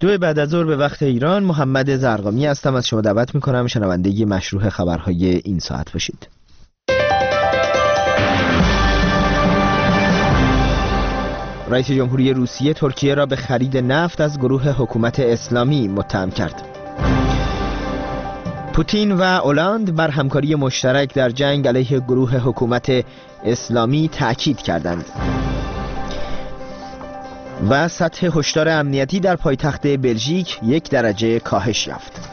2 بعد از ظهر به وقت ایران. محمد زرقامی هستم. از شما دعوت میکنم شنونده مشروع خبرهای این ساعت باشید. رئیس جمهوری روسیه ترکیه را به خرید نفت از گروه حکومت اسلامی متهم کرد. پوتین و اولاند بر همکاری مشترک در جنگ علیه گروه حکومت اسلامی تأکید کردند. و سطح هشدار امنیتی در پایتخت بلژیک 1 درجه کاهش یافت.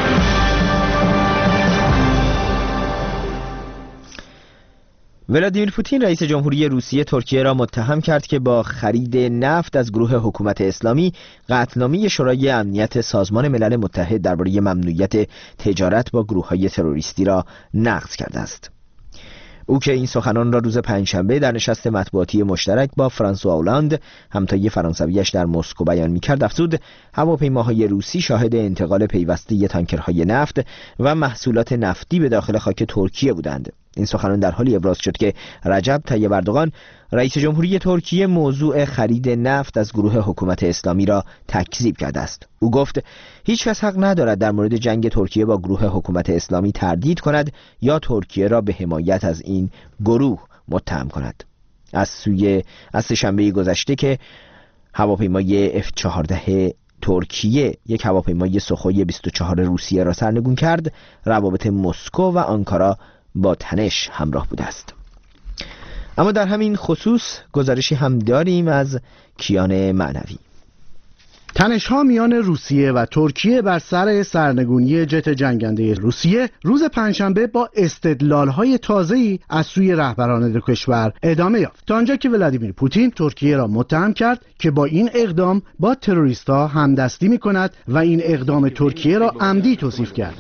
ولادیمیر پوتین رئیس جمهوری روسیه ترکیه را متهم کرد که با خرید نفت از گروه حکومت اسلامی قطعنامه شورای امنیت سازمان ملل متحد درباره ممنوعیت تجارت با گروه‌های تروریستی را نقض کرده است. او که این سخنان را روز پنجشنبه در نشست مطبوعاتی مشترک با فرانسوا اولاند همتای فرانسویش در مسکو بیان می‌کرد، افزود هواپیماهای روسی شاهد انتقال پیوسته تانکرهای نفت و محصولات نفتی به داخل خاک ترکیه بودند. این سخنان در حالی ابراز شد که رجب طیب اردوغان رئیس جمهوری ترکیه موضوع خرید نفت از گروه حکومت اسلامی را تکذیب کرده است. او گفت هیچ کس حق ندارد در مورد جنگ ترکیه با گروه حکومت اسلامی تردید کند یا ترکیه را به حمایت از این گروه متهم کند. از سه‌شنبه گذشته که هواپیمای F-14 ترکیه یک هواپیمای سوخوی 24 روسیه را سرنگون کرد، روابط مسکو و آنکارا با تنش همراه بوده است. اما در همین خصوص گزارشی هم داریم از کیان معنوی. تنش‌ها میان روسیه و ترکیه بر سر سرنگونی جت جنگنده روسیه روز پنجشنبه با استدلال‌های تازه‌ای از سوی رهبران دو کشور ادامه یافت، تا آنجا که ولادیمیر پوتین ترکیه را متهم کرد که با این اقدام با تروریست‌ها همدستی می‌کند و این اقدام ترکیه را عمدی توصیف کرد.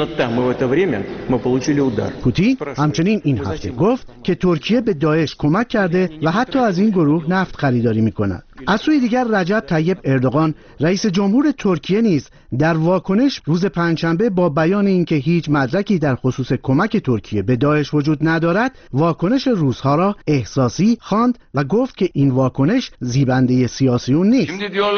پوتین همچنین این هفته گفت که ترکیه به داعش کمک کرده و حتی از این گروه نفت خریداری می‌کند. از سوی دیگر رجب طیب اردوغان رئیس جمهور ترکیه نیز در واکنش روز پنجشنبه با بیان اینکه هیچ مدرکی در خصوص کمک ترکیه به داعش وجود ندارد، واکنش روس‌ها را احساسی خواند و گفت که این واکنش زیبنده سیاسیون نیست.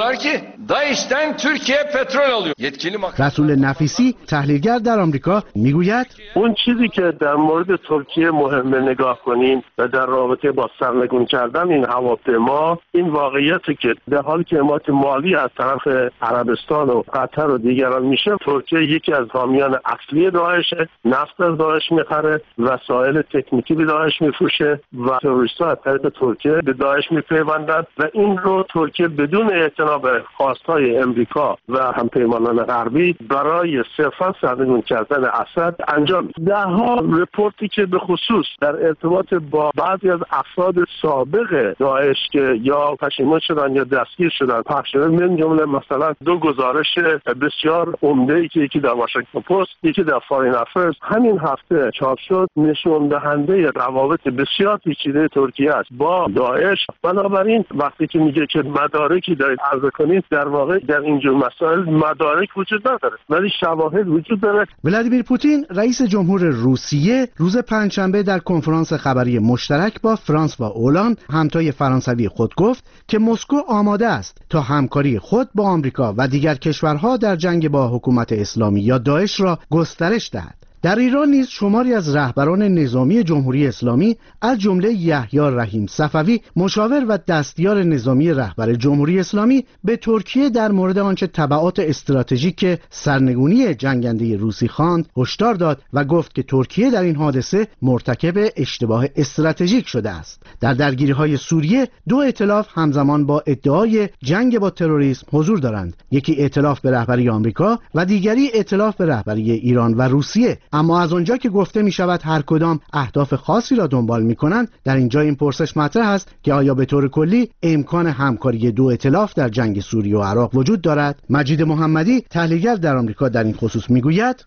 رسول نفیسی تحلیلگر در آمریکا میگوید اون چیزی که در مورد ترکیه مهمه نگاه کنیم و در رابطه با سرنگون کردن این هواپیما، این واقعیتی که در حالی که حمایت مالی از طرف عربستان و قطر و دیگران میشه، ترکیه یکی از حامیان اصلی داعشه، نفت از داعش میخره، وسایل تکنیکی به داعش میفروشه و تروریست‌ها از طریق ترکیه به داعش میپیوندند و این رو ترکیه بدون اعتنا به خواستهای امریکا و همپیمانان غربی برای صرفا سرنگون کردن اسد انجام میده. ده‌ها رپورتی که به خصوص در ارتباط با بعضی از افراد سابق داعش که یا پشیمان شدن یا دستگیر شدن پخش شده، من جمله مثلا 2 گزارش بسیار عمده‌ای که یکی در واشنگتن پست یکی در فارین افرز همین هفته چاپ شد، نشون دهنده روابط بسیار پیچیده ترکیه است با داعش. بنابراین وقتی که میگه که مدارکی دارید عرضه کنید، در واقع در اینجور مسائل مدارک وجود نداره ولی شواهد وجود داره. ولادیمیر پوتین رئیس جمهور روسیه روز پنجشنبه در کنفرانس خبری مشترک با فرانسوا اولاند همتای فرانسوی خود گفت که مسکو آماده است تا همکاری خود با آمریکا و دیگر کشورها در جنگ با حکومت اسلامی یا داعش را گسترش دهد. در ایران نیز شماری از رهبران نظامی جمهوری اسلامی از جمله یحیی رحیم صفوی، مشاور و دستیار نظامی رهبر جمهوری اسلامی، به ترکیه در مورد آنچه تبعات استراتژیک سرنگونی جنگنده روسی خواند هشدار داد و گفت که ترکیه در این حادثه مرتکب اشتباه استراتژیک شده است. در درگیری‌های سوریه 2 ائتلاف همزمان با ادعای جنگ با تروریسم حضور دارند، یکی ائتلاف به رهبری آمریکا و دیگری ائتلاف به رهبری ایران و روسیه. اما از آنجا که گفته می شود هر کدام اهداف خاصی را دنبال می کنند، در اینجا این پرسش مطرح است که آیا به طور کلی امکان همکاری 2 ائتلاف در جنگ سوریه و عراق وجود دارد؟ مجید محمدی تحلیلگر در آمریکا در این خصوص می گوید من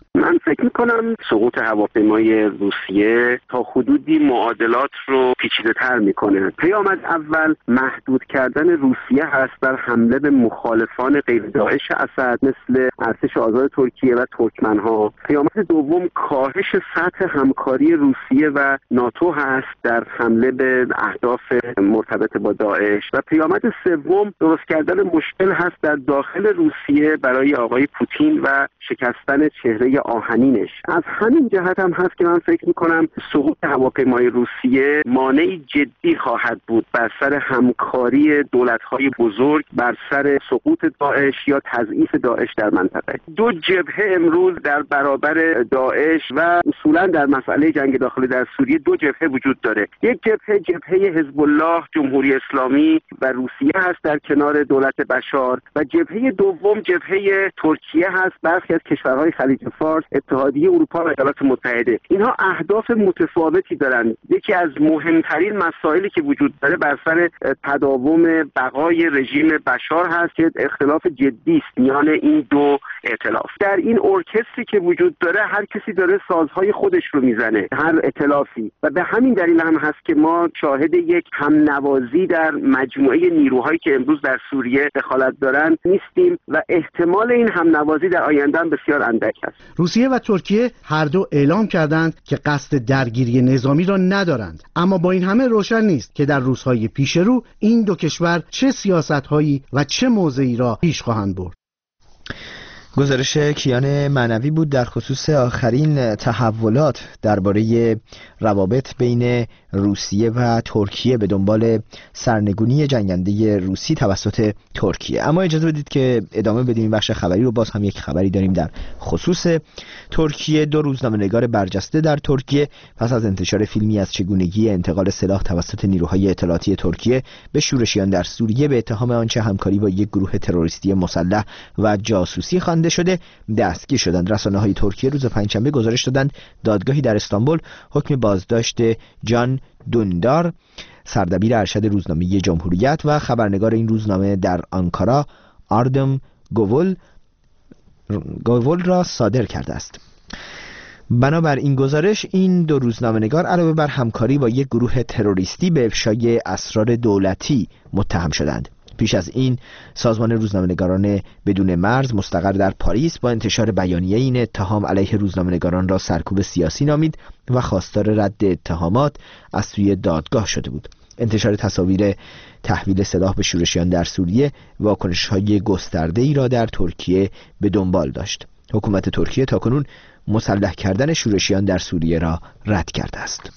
فکر میکنم سقوط هواپیمای روسیه تا حدودی معادلات رو پیچیده‌تر میکنه. پیامد اول محدود کردن روسیه هست بر حمله به مخالفان غیر داعش اسد مثل ارتش آزاد ترکیه و ترکمنها. پیامد دوم کاهش سطح همکاری روسیه و ناتو هست در حمله به اهداف مرتبط با داعش و پیامد سوم درست کردن مشکل هست در داخل روسیه برای آقای پوتین و شکستن چهره آهنینش. از همین جهت هم هست که من فکر میکنم سقوط هواپیمای روسیه مانعی جدی خواهد بود بر سر همکاری دولت‌های بزرگ بر سر سقوط داعش یا تضعیف داعش در منطقه. دو جبهه امروز در برابر داعش و اصولا در مسئله جنگ داخلی در سوریه دو جبهه وجود داره. یک جبهه حزب الله، جمهوری اسلامی و روسیه هست در کنار دولت بشار و جبهه دوم جبهه ترکیه هست، برخی از کشورهای خلیج فارس، اتحادیه اروپا و ایالات متحده. اینها اهداف متفاوتی دارند. یکی از مهمترین مسائلی که وجود داره بر سر تداوم بقای رژیم بشار هست که اختلاف جدی است میان این دو ائتلاف. در این ارکستری که وجود داره هر کسی داره سازهای خودش رو میزنه، هر ائتلافی، و به همین دلیل هم هست که ما شاهد یک همنوازی در مجموعه نیروهایی که امروز در سوریه دخالت دارند نیستیم و احتمال این همنوازی در آینده هم بسیار اندک است. روسیه و ترکیه هر دو اعلام کردند که قصد درگیری نظامی را ندارند، اما با این همه روشن نیست که در روزهای پیش رو این دو کشور چه سیاست‌هایی و چه موضعی را پیش خواهند برد. گزارش کیان معنوی بود در خصوص آخرین تحولات درباره روابط بین روسیه و ترکیه به دنبال سرنگونی جنگنده روسی توسط ترکیه. اما اجازه بدید که ادامه بدیم این بخش خبری رو. باز هم یک خبری داریم در خصوص ترکیه. دو روزنامه‌نگار برجسته در ترکیه پس از انتشار فیلمی از چگونگی انتقال سلاح توسط نیروهای اطلاعاتی ترکیه به شورشیان در سوریه به اتهام آنچه همکاری با یک گروه تروریستی مسلح و جاسوسی خوانده شده دستگیر شدند. رسانه‌های ترکیه روز پنجشنبه گزارش دادند دادگاهی در استانبول حکم بازداشت جان دوندار، سردبیر ارشد روزنامه جمهوریت و خبرنگار این روزنامه در آنکارا، آردم گوول را صادر کرده است. بنابر این گزارش این دو روزنامه‌نگار علاوه بر همکاری با یک گروه تروریستی به افشای اسرار دولتی متهم شدند. پیش از این سازمان روزنامه‌نگاران بدون مرز مستقر در پاریس با انتشار بیانیه این اتهام علیه روزنامه‌نگاران را سرکوب سیاسی نامید و خواستار رد اتهامات از سوی دادگاه شده بود. انتشار تصاویر تحویل سلاح به شورشیان در سوریه واکنش‌های گسترده‌ای را در ترکیه به دنبال داشت. حکومت ترکیه تاکنون مسلح کردن شورشیان در سوریه را رد کرده است.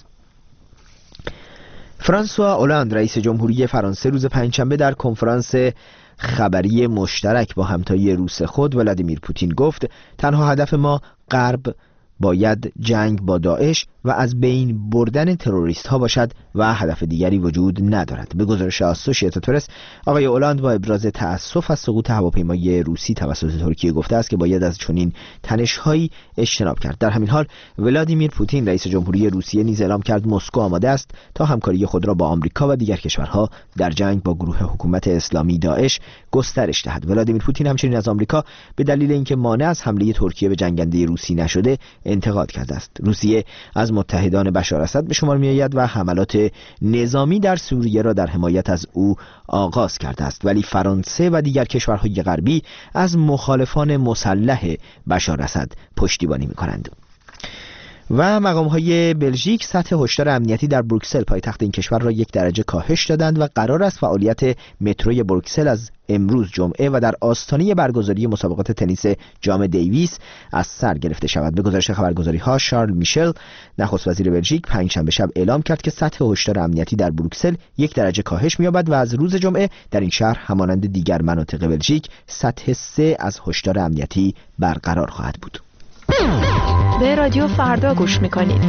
فرانسوا اولاند رئیس جمهوری فرانسه روز پنجشنبه در کنفرانس خبری مشترک با همتای روس خود ولادیمیر پوتین گفت تنها هدف ما غرب باید جنگ با داعش و از بین بردن تروریست ها باشد و هدف دیگری وجود ندارد. به گزارش آسوشیتد پرس آقای اولاند با ابراز تأسف از سقوط هواپیمای روسی توسط ترکیه گفته است که باید از چنین تنش‌هایی اجتناب کرد. در همین حال ولادیمیر پوتین رئیس جمهوری روسیه نیز اعلام کرد مسکو آماده است تا همکاری خود را با آمریکا و دیگر کشورها در جنگ با گروه حکومت اسلامی داعش گسترش دهد. ولادیمیر پوتین همچنین از آمریکا به دلیل اینکه مانع از حمله ترکیه به جنگنده روسی نشده انتقاد کرده است. روسیه از متحدان بشار اسد به شمار می‌آید و حملات نظامی در سوریه را در حمایت از او آغاز کرده است، ولی فرانسه و دیگر کشورهای غربی از مخالفان مسلح بشار اسد پشتیبانی می‌کنند. و مقام‌های بلژیک سطح هشدار امنیتی در بروکسل پایتخت این کشور را 1 درجه کاهش دادند و قرار است فعالیت متروی بروکسل از امروز جمعه و در آستانه برگزاری مسابقات تنیس جام دیویس از سر گرفته شود. به گزارش خبرگزاری‌ها شارل میشل نخست وزیر بلژیک پنجشنبه شب اعلام کرد که سطح هشدار امنیتی در بروکسل 1 درجه کاهش می‌یابد و از روز جمعه در این شهر همانند دیگر مناطق بلژیک سطح 3 از هشدار امنیتی برقرار خواهد بود. به رادیو فردا گوش میکنید.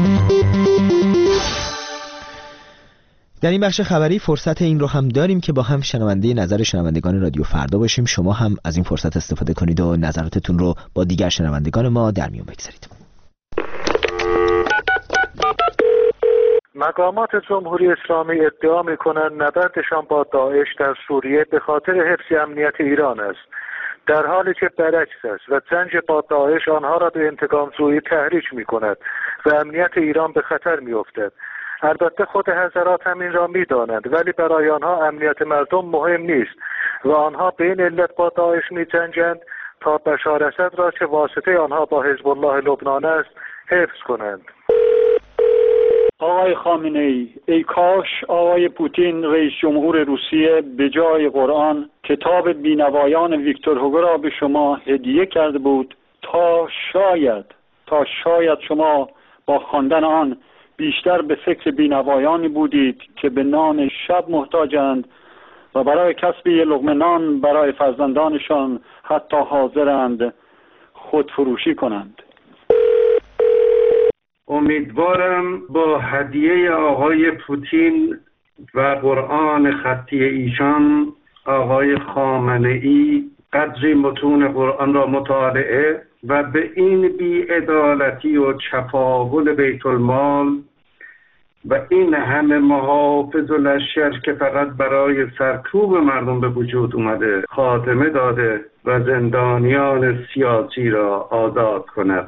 در این بخش خبری فرصت این رو هم داریم که با هم شنونده نظر شنوندگان رادیو فردا باشیم. شما هم از این فرصت استفاده کنید و نظراتتون رو با دیگر شنوندگان ما در میون بگذارید. مقامات جمهوری اسلامی ادعا میکنند نبردشان با داعش در سوریه به خاطر حفظ امنیت ایران است. در حالی که برعکس است و جنگ با داعش آنها را به انتقام جویی تحریک می‌کند و امنیت ایران به خطر می‌افتد. البته خود حضرات هم این را می‌دانند، ولی برای آنها امنیت مردم مهم نیست و آنها به این علت با داعش می‌جنگند تا بشار اسد را که واسطه آنها با حزب الله لبنان است حفظ کنند. آقای خامنه‌ای، ای کاش آقای پوتین رئیس جمهور روسیه به جای قرآن کتاب بینوایان ویکتور هوگو را به شما هدیه کرده بود تا شاید شما با خواندن آن بیشتر به فکر بینوایانی بودید که به نان شب محتاجند و برای کسب یک لقمه نان برای فرزندانشان حتی حاضرند خودفروشی کنند. امیدوارم با هدیه آقای پوتین و قرآن خطی ایشان آقای خامنه‌ای قدری متون قرآن را مطالعه و به این بی‌عدالتی و چپاول بیت المال و این همه محافظ و لشکر که فقط برای سرکوب مردم به وجود اومده خاتمه داده و زندانیان سیاسی را آزاد کند.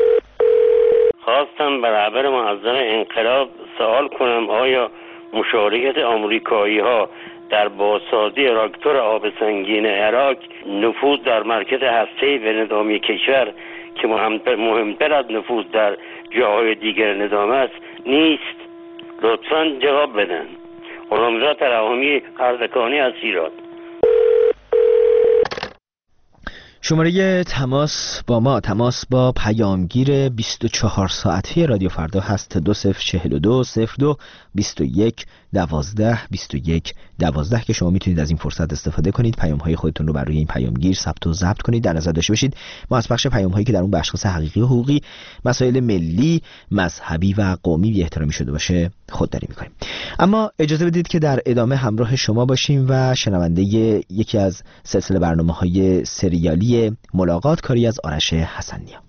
خواستم بر رهبر معظم انقلاب سوال کنم آیا مشارکت آمریکایی ها در بازسازی راکتور آب سنگین عراق نفوذ در مرکز هسته‌ای و نظامی کشور که مهمتر از نفوذ در جاهای دیگر نظام است نیست؟ لطفاً جواب بدن. غلامرضا ترحمی، اردکانی از ایران. شماره تماس با پیامگیر 24 ساعته رادیو فردا هست 2042 02 21 12 21 12 که شما میتونید از این فرصت استفاده کنید، پیام‌های خودتون رو بر روی این پیامگیر ثبت و ضبط کنید. در نظر داشته باشید ما از بخش پیام‌هایی که در اون به اشخاص حقیقی و حقوقی، مسائل ملی، مذهبی و قومی بی احترامی شده باشه خودداری می‌کنیم. اما اجازه بدید که در ادامه همراه شما باشیم و شنونده یکی از سلسله برنامه‌های سریالی ملاقات کاری از آرش حسن‌نیا.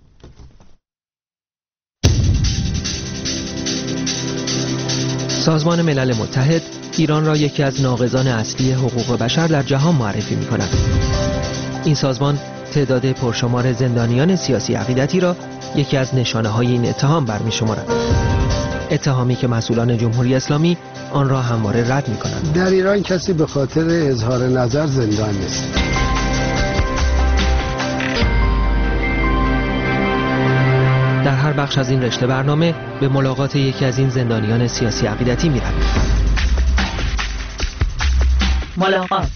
سازمان ملل متحد ایران را یکی از ناقضان اصلی حقوق بشر در جهان معرفی می‌کند. این سازمان تعداد پرشمار زندانیان سیاسی عقیدتی را یکی از نشانه‌های این اتهام برمی‌شمارد. اتهامی که مسئولان جمهوری اسلامی آن را همواره رد می‌کنند. در ایران کسی به خاطر اظهار نظر زندان نیست. در هر بخش از این رشته برنامه به ملاقات یکی از این زندانیان سیاسی عقیدتی می‌رویم. ملاقات.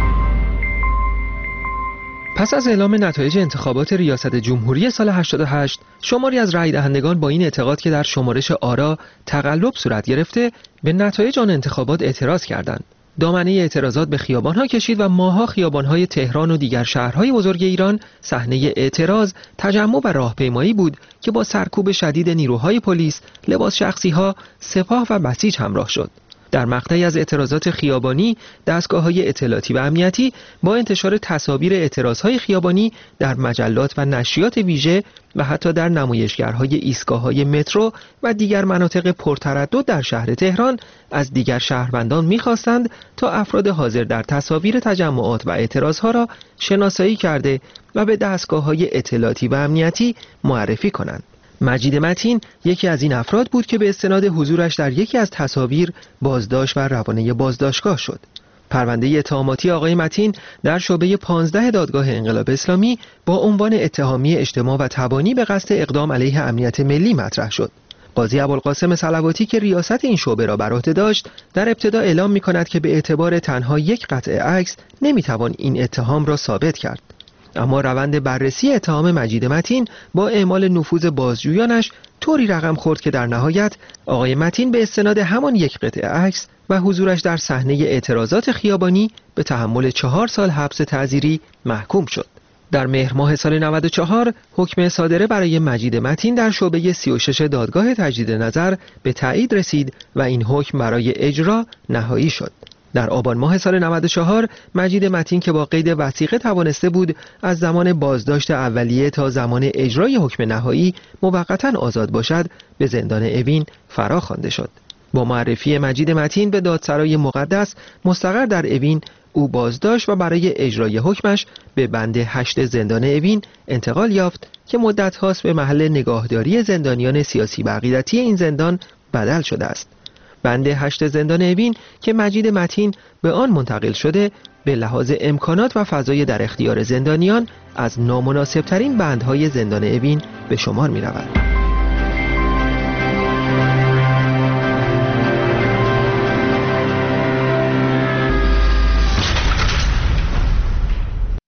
پس از اعلام نتایج انتخابات ریاست جمهوری سال 88 شماری از رای دهندگان با این اعتقاد که در شمارش آرا تقلب صورت گرفته به نتایج آن انتخابات اعتراض کردند. دامنه اعتراضات به خیابان‌ها کشید و ماه‌ها خیابان‌های تهران و دیگر شهرهای بزرگ ایران صحنه اعتراض، تجمع و راهپیمایی بود که با سرکوب شدید نیروهای پلیس، لباس شخصی‌ها، سپاه و بسیج همراه شد. در مقطعی از اعتراضات خیابانی، دستگاه‌های اطلاعاتی و امنیتی با انتشار تصاویر اعتراضهای خیابانی در مجلات و نشریات ویژه و حتی در نمایشگرهای ایستگاه‌های مترو و دیگر مناطق پرتردد در شهر تهران از دیگر شهروندان می‌خواستند تا افراد حاضر در تصاویر تجمعات و اعتراضها را شناسایی کرده و به دستگاه‌های اطلاعاتی و امنیتی معرفی کنند. مجید متین یکی از این افراد بود که به استناد حضورش در یکی از تصاویر بازداشت و روانه بازداشتگاه شد. پرونده اتهاماتی آقای متین در شعبه 15 دادگاه انقلاب اسلامی با عنوان اتهامی اجتماع و تبانی به قصد اقدام علیه امنیت ملی مطرح شد. قاضی ابوالقاسم صلواتی که ریاست این شعبه را بر عهده داشت، در ابتدا اعلام می‌کند که به اعتبار تنها یک قطعه عکس نمی‌توان این اتهام را ثابت کرد. اما روند بررسی اتهام مجید متین با اعمال نفوذ بازجویانش طوری رقم خورد که در نهایت آقای متین به استناد همان یک قطعه عکس و حضورش در صحنه اعتراضات خیابانی به تحمل 4 سال حبس تعزیری محکوم شد. در مهر ماه سال 94 حکم صادره برای مجید متین در شعبه 36 دادگاه تجدید نظر به تایید رسید و این حکم برای اجرا نهایی شد. در آبان ماه سال 94 مجید متین که با قید وثیقه توانسته بود از زمان بازداشت اولیه تا زمان اجرای حکم نهایی موقتا آزاد باشد، به زندان اوین فرا خوانده شد. با معرفی مجید متین به دادسرای مقدس مستقر در اوین، او بازداشت و برای اجرای حکمش به بند 8 زندان اوین انتقال یافت که مدت هاست به محل نگاهداری زندانیان سیاسی و عقیدتی این زندان بدل شده است. بند 8 زندان اوین که مجید متین به آن منتقل شده به لحاظ امکانات و فضای در اختیار زندانیان از نامناسبترین بندهای زندان اوین به شمار می رود.